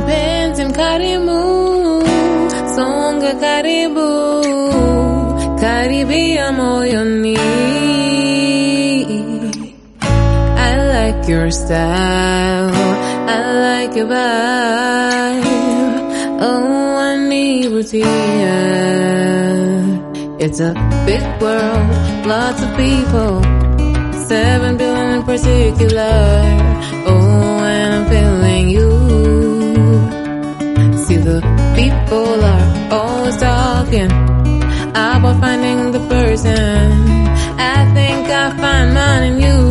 mpenzi mkarimu, songa karibu, karibia moyoni. I like your style, I like your vibe. Oh, Anibutia. It's a big world, lots of people, 7 billion in particular. Oh, and I'm feeling you. See, the people are always talking about finding the person. I think I find mine in you.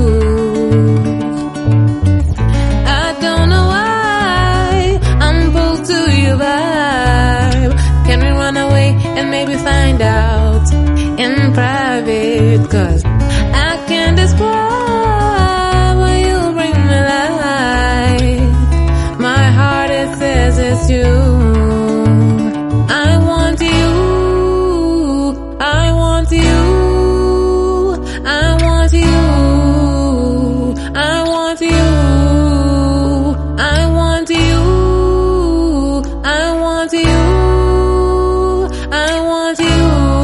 I don't know why I'm pulled to your vibe. Can we run away and maybe find out in private? 'Cause I can't describe why you bring me life. My heart, it says it's you. I want you. I want you. I want you. I want you. I want you. I want you. I want you.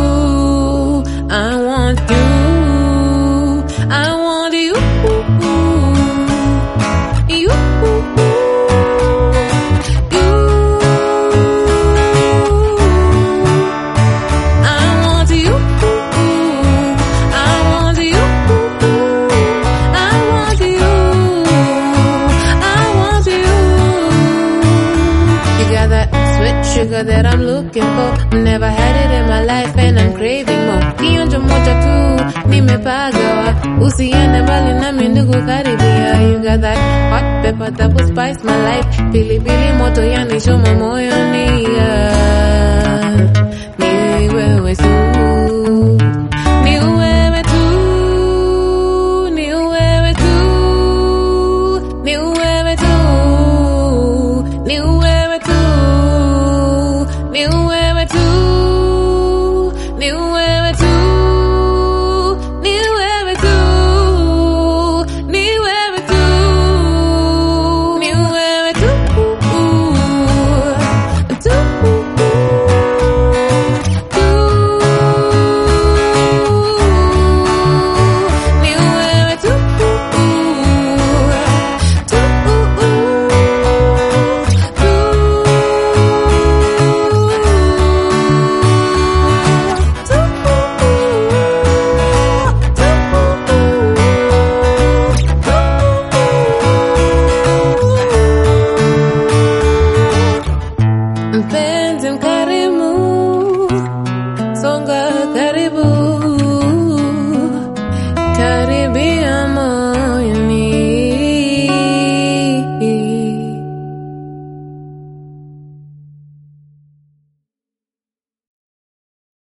I want you. I want you. You. Sugar that I'm looking for, never had it in my life and I'm craving more. Kionjo moja tu nimepagawa, usiende mbali nami ndugu karibia. You got that hot pepper that will spice my life. Pilipili